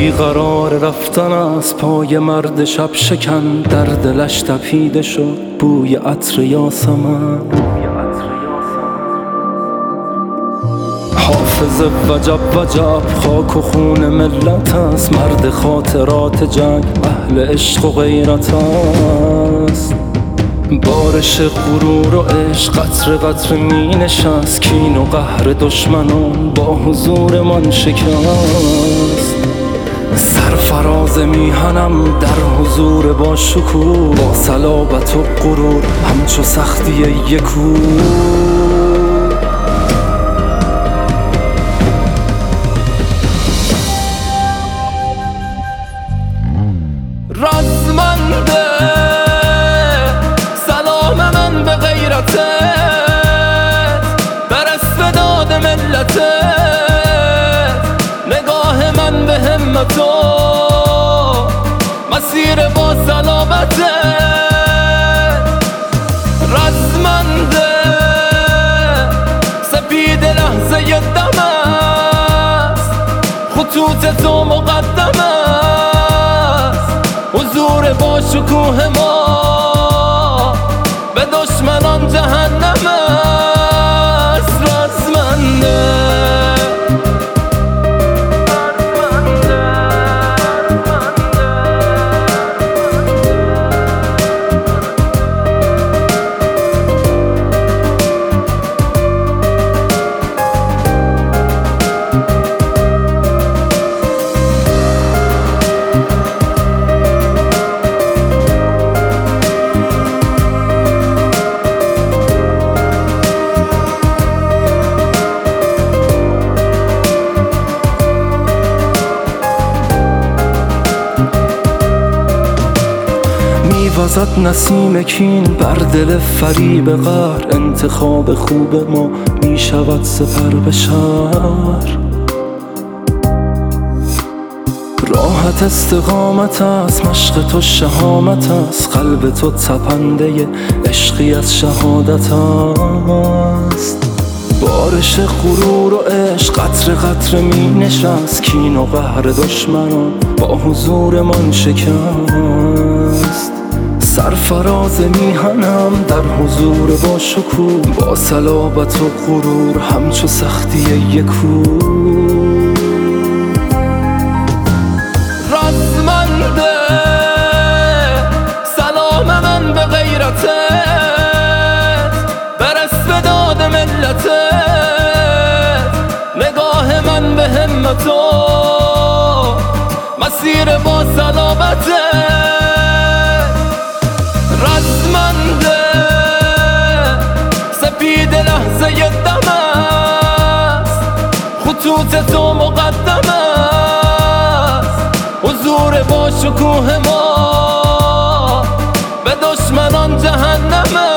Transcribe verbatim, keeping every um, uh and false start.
بیقرار رفتن از پای مرد شب شکن، در دلش تپیده شد بوی عطر یاسمن. حافظ وجب وجب خاک و خون ملت است، مرد خاطرات جنگ اهل عشق و غیرت است. بارش غرور و عشق قطر قطر می نشست، کین و قهر دشمنان با حضور من شکست. سرفراز میهنم در حضور با شکوه، با صلابت و غرور همچو سختی یکو. رزمنده سلام من به غیرتت، در استعداد ملتت، نگاه من به همت و مسیر با سلامتت. رزمنده سپید لحظه دم است، خطوط تو مقدم است، حضور با شکوه ما به دشمنان جهنم است. رزمنده وزد نسیم کین بر دل فریب قهر، انتخاب خوب ما می شود سپر به شهر. راحت استقامت است، مشق تو شهامت است، قلب تو تپنده عشقی از شهادت است. بارش غرور و عشق قطر قطر می نشست، کین و قهر دشمنان با حضور من شکست. سرفراز میهنم در حضور با شکوه، با صلابت و غرور همچو سختی یکو. رزمنده سلام من به غیرتت، در استعداد ملتت، نگاه من به همت و مسیر با سلامتت. رزمنده سپید لحظه دم است، خطوط تو مقدم است، حضور با شکوه ما به دشمنان جهنم است.